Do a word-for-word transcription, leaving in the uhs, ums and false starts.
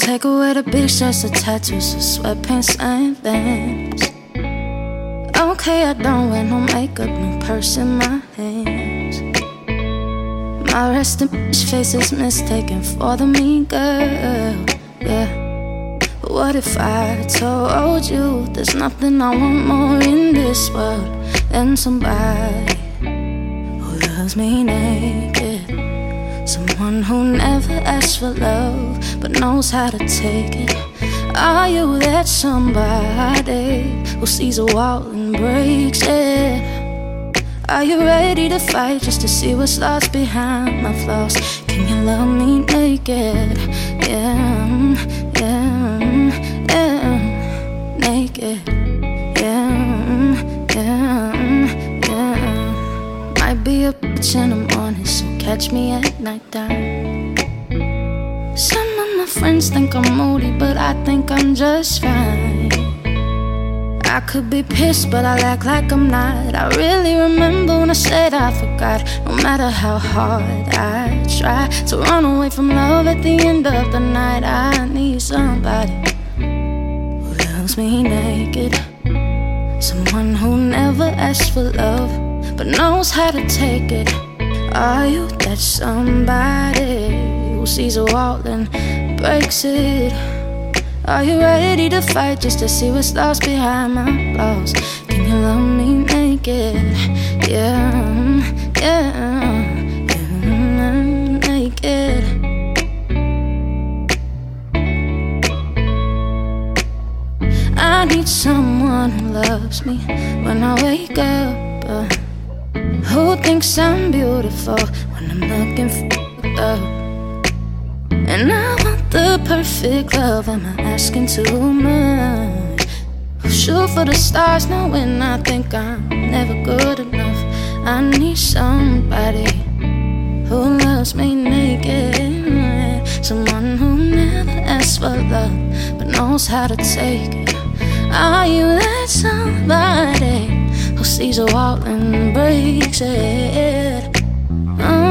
Take away the big shots, the tattoos, the sweatpants and things. Okay, I don't wear no makeup, no purse in my hands. My resting bitch face is mistaken for the mean girl, yeah. But what if I told you there's nothing I want more in this world than somebody who loves me naked? Someone who never asks for love but knows how to take it. Are you that somebody who sees a wall and breaks it? Are you ready to fight just to see what's lost behind my flaws? Can you love me naked? Yeah, yeah, yeah, naked. Yeah, yeah, yeah. Might be a bitch in the morning, so catch me at nighttime. Some of my friends think I'm moody, but I think I'm just fine. I could be pissed, but I act like I'm not. I really remember when I said I forgot. No matter how hard I try to run away from love at the end of the night, I need somebody who loves me naked. Someone who never asks for love but knows how to take it. Are you that somebody who sees a wall and breaks it? Are you ready to fight just to see what's lost behind my flaws? Can you love me naked? Yeah, yeah, yeah, naked. I need someone who loves me when I wake up, uh, who thinks I'm beautiful when I'm looking fucked up. And I want the perfect love, am I asking too much? Shoot for the stars knowing I think I'm never good enough. I need somebody who loves me naked. Someone who never asks for love but knows how to take it. Are you that somebody who sees a wall and breaks it? Oh.